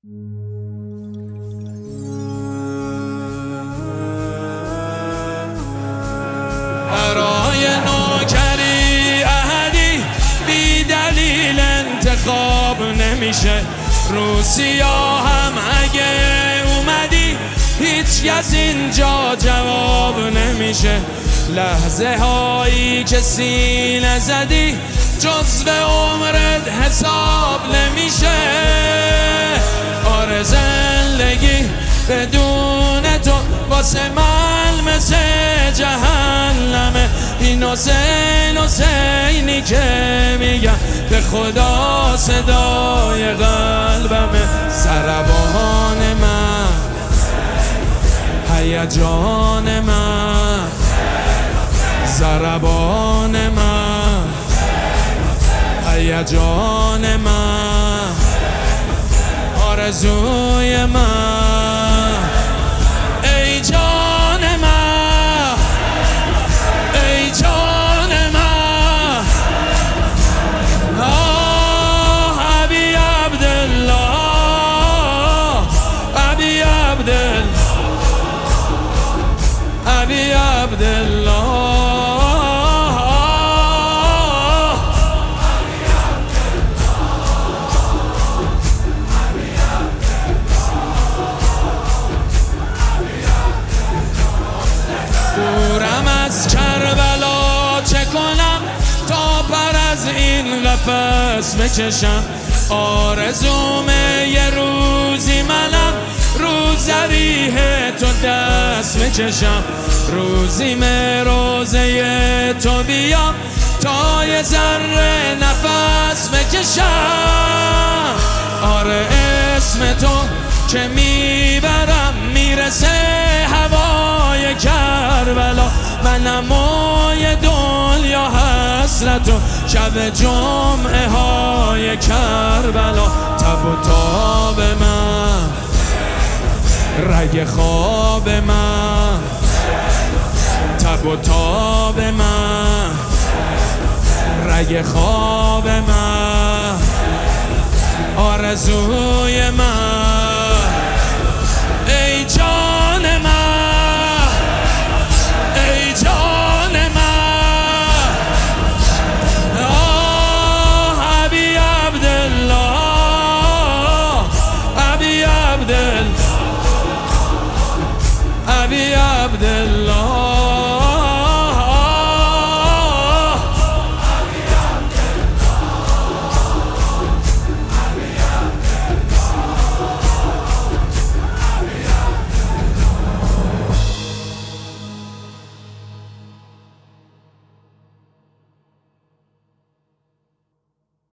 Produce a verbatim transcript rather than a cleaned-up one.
برای نوکری احدی بی دلیل انتخاب نمیشه. روسیا هم اگه اومدی هیچ کس اینجا جواب نمیشه. لحظه هایی که سینه زدی جزو عمرت حساب نمیشه. آره زندگی بدون تو واسه من مثل جهنمه. این حسین حسینی که میگم به خدا صدای قلبمه. ضربان من، هیجان من، ضربان من، هیجان من، آرزوی من. ای جان من، ای جان من، آه ابی عبدالله، ابی عبدالله، ابی عبدالله. دورم از کربلا چه کنم تا پر از این قفس بکشم. آرزومه یه روزی منم رو ذریح تو دست بکشم. روزی من روزه تو بیام تا یه ذره نفس بکشم. آره اسم تو که میبرم میرسه هوای کربلا. من نمای دنیا حسرت و شب جمعه های کربلا. تب و تاب من، رگ خواب من، تب و تاب من، رگ خواب من، آرزوی من. ای جان من، ای جان من، آه ابی عبدالله، ابی عبدالله، ابی عبدالله.